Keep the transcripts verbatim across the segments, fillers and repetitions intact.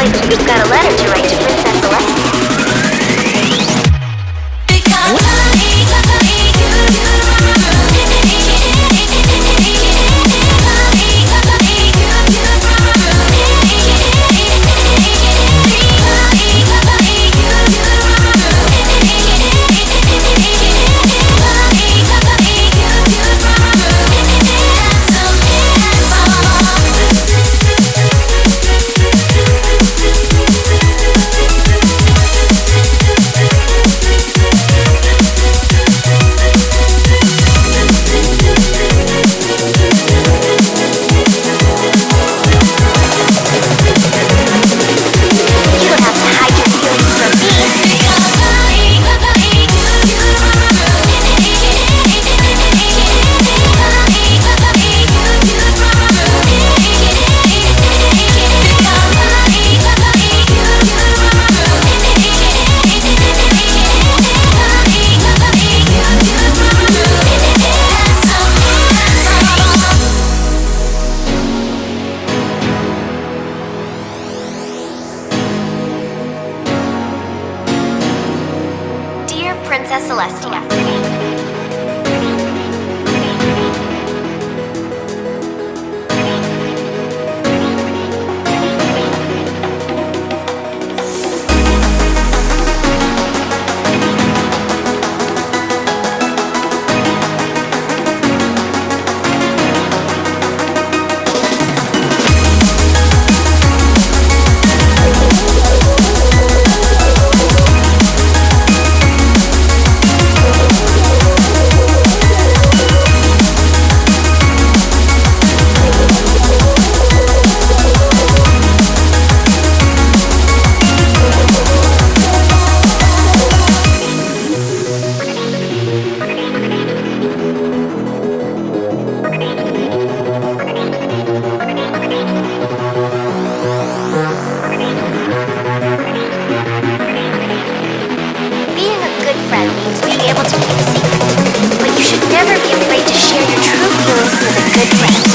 like you've got a letter to write to Princess Celestia. Princess Celestia. Means being able to keep a secret, but you should never be afraid to share your true feelings with a good friend.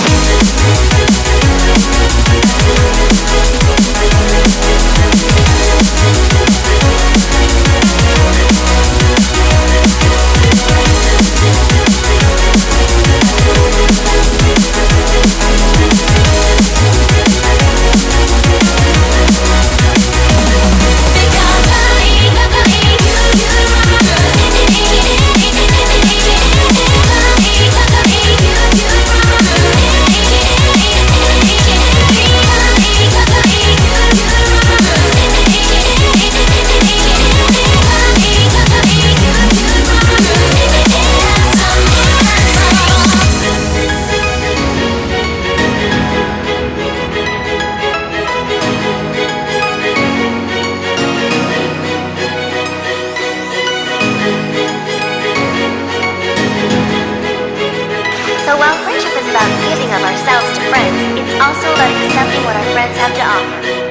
So while friendship is about giving of ourselves to friends, it's also about accepting what our friends have to offer.